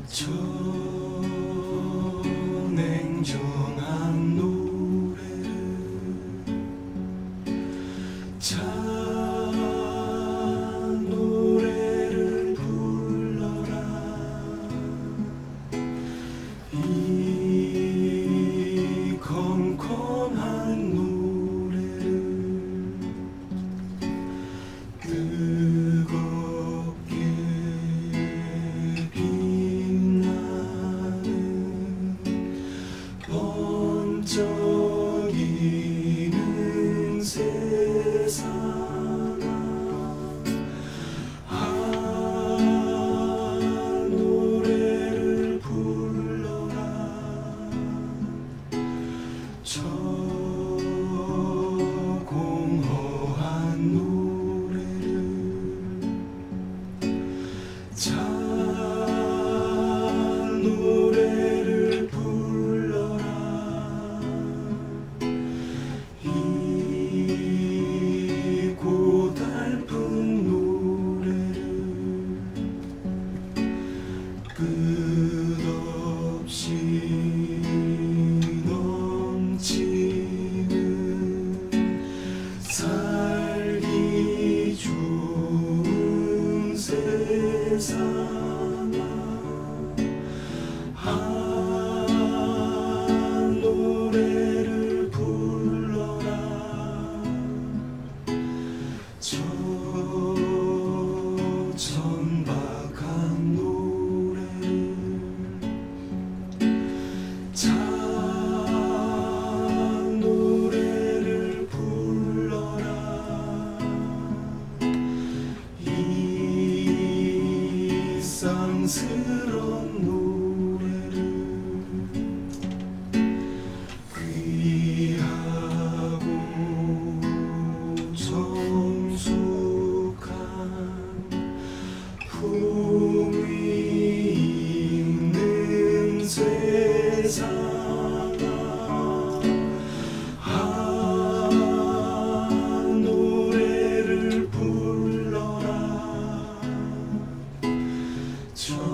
저 냉정한 노래를 찬 노래를 불러라. 이 컴컴한 노래를 뜨겁게 번쩍이는 세상아, 노래를 불러라. 저 공허한 노래를 찬 노래를 불러라. 이 고달픈 노래를 끝없이 넘치는 살기 좋은 세상아, 노래를 불러라. 저 천박한 노래를 찬 노래를 불러라. 이 쌍스러운 노래를 귀하고 성숙한 품위 있는 세상아, 노래를 불러라. 저